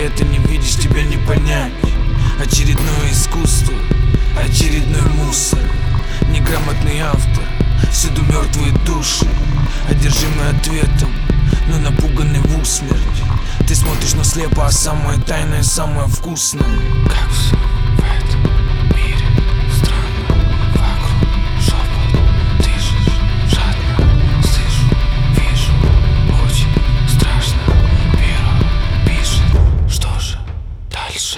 это не видишь, тебя не понять. Очередное искусство, очередной мусор. Неграмотный автор, всюду мертвые души, одержимые ответом, но напуганный в усмерть. Ты смотришь, но слепо, а самое тайное, самое вкусное. Как все в этом мире странно, вокруг шепот, дышишь жадно, слышу, вижу, очень страшно. Перо пишет, что же дальше?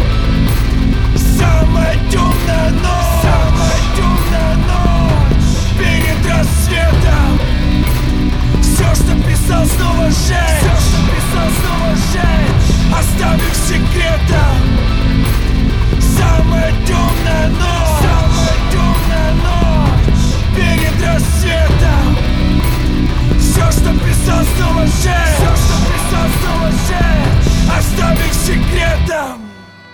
Самая темная ночь, самая темная ночь перед рассветом. Все, что писал, снова жечь, все, что писал, снова жечь, оставив секретом. Самая темная ночь, самая темная ночь перед рассветом. Все, что писал, снова жечь, все, что писал, снова жечь, оставив секретом.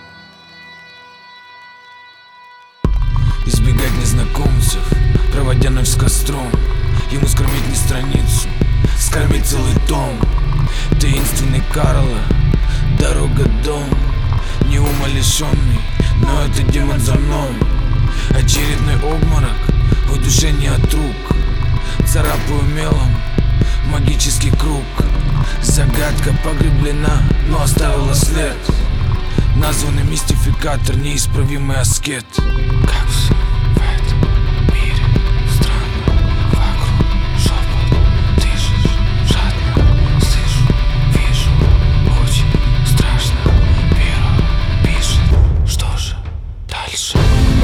Избегать незнакомцев, проводя ночь с костром. Ему скормить не страницу, скормить целый том. Таинственный Карла, дорога дом. Не умалишенный, но это демон за мной. Очередной обморок, в душе не от рук. Царапаю мелом магический круг. Загадка погреблена, но оставила след. Названный мистификатор, неисправимый аскет. Как все в этом мире странно, вокруг шепот, дышишь жадно, слышу, вижу, очень страшно. Перо пишет, что же дальше?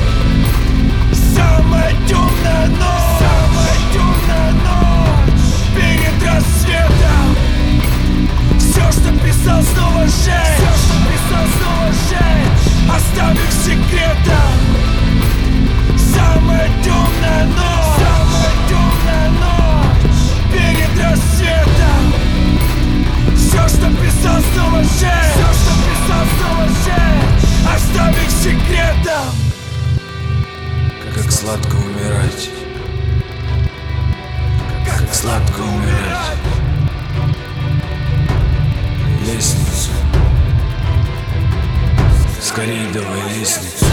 Самая темная ночь, самая темная ночь перед рассветом. Все, что писал, снова жечь, все, что писал, снова жечь, оставив секретом. Самая темная ночь, самая темная ночь перед рассветом. Все, что писал, снова жечь, все, что писал, снова жечь, оставив секретом. Как сладко умирать, как сладко умирать. Лестницу, скорее давай лестницу.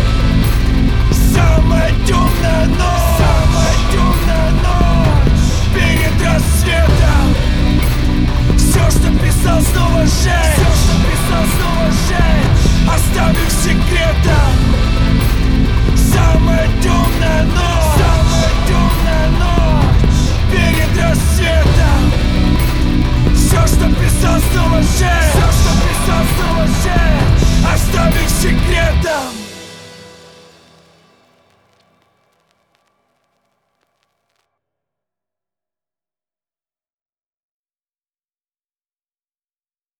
Самая темная ночь, самая темная ночь перед рассветом. Все, что писал, снова жечь, все, что писал, снова жечь, оставив секретом.